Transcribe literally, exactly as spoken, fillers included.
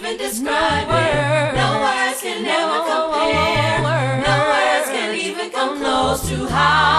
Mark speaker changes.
Speaker 1: even describe it. No words can never compare. No words can even come close to how